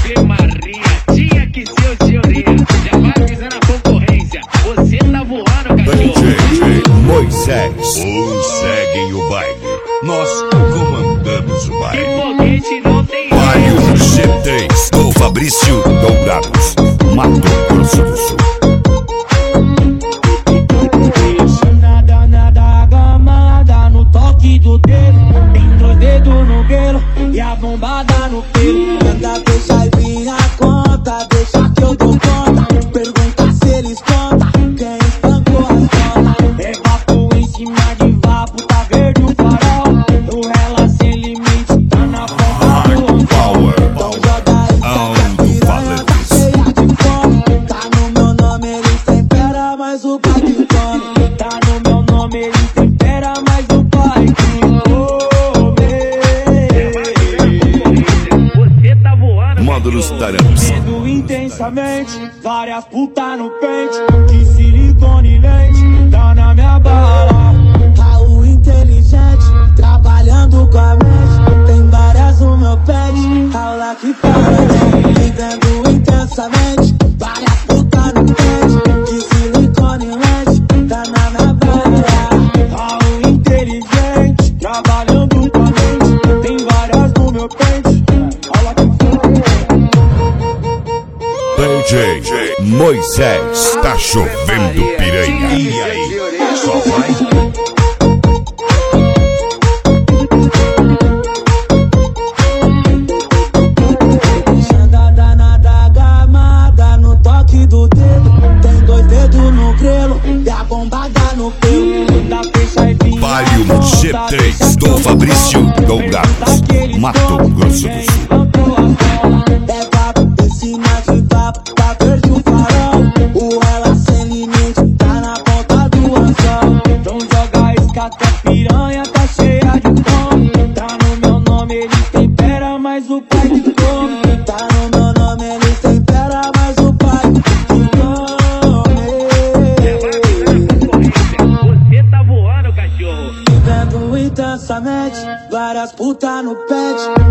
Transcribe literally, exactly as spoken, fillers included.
Ave Maria, tinha que ser o senhoria. Já vai avisando a concorrência, você tá voando, cachorro. D J Moisés, uns seguem o baile, nós comandamos o baile. Foguete não tem Baile G três do Fabrício Dourados, Mato Grosso do Sul. Nada, nada, gamada no toque do dedo. Tem dois dedos no guelo e a bombada no pelo. Manda, deixa e vir a conta, deixa que eu dou conta. Pergunta se eles contam quem espancou a sola. É vapo em cima de vapo, tá verde o farol. O Rela sem limite, tá na ponta do Power, então joga isso, Aldo piranha tá cheia de fome. Tá no meu nome, eles tempera, mas o pai que come. Tá no meu nome, eles tempera, mas o pai que come. Você tá voando, Módulos cachorro. Taramps. Vendo intensamente, várias putas no pente, de silicone e lente, tá na minha bala. Raul inteligente, trabalhando com a mente, tem várias no meu pet, aula que parece. Vivendo intensamente, várias putas no pente, de silicone e lente, tá na minha bala. Raul inteligente, trabalhando com a mente, tem várias no meu pente, aula que D J Moisés, tá chovendo piranha. E aí, só vai? Nada, nada, gamada no toque do dedo. Tem dois dedos no grelo e a bombada no pelo. Da fecha e vinha Baile G três do Fabrício Dourados, Mato Grosso do Sul. É vapo em cima de vapo, tá verde o farol. O Rela sem limite, tá na ponta do anzol. Então joga escata, piranha tá cheia de fome. Tá no meu nome, eles tempera, mas o pai que come. Tá no meu nome, eles tempera, mas o pai que come. Você tá voando, cachorro. Vivendo intensamente, várias putas no pet.